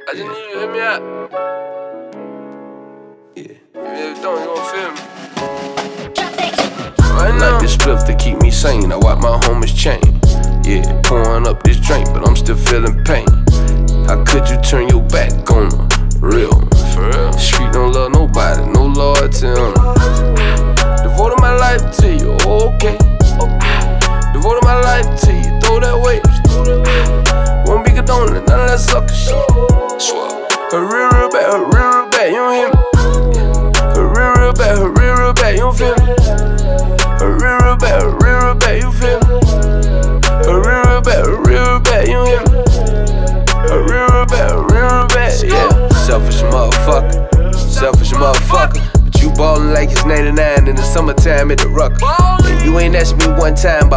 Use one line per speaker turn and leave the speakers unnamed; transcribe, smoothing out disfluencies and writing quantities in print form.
I just need you to hit me up. Yeah. If you don't, you gon' feel me. Right now.
Like this spliff to keep me sane. I wipe my homies chain. Yeah, pouring up this drink, but I'm still feeling pain. How could you turn your back on them? Real.
For real.
Street don't love nobody, no loyalty on them. Devoted my life to you, okay. Devoted my life to you, throw that weight. Won't be condoning none of that sucker shit. Swear. Her real bad, you don't hear me. Her real bad, you don't feel me. Her real bad, you feel me. Her real bad, you don't hear me. Her real bad, yeah. Selfish motherfucker. But you ballin' like it's 99 in the summertime at the Rucker. And you ain't asked me one time about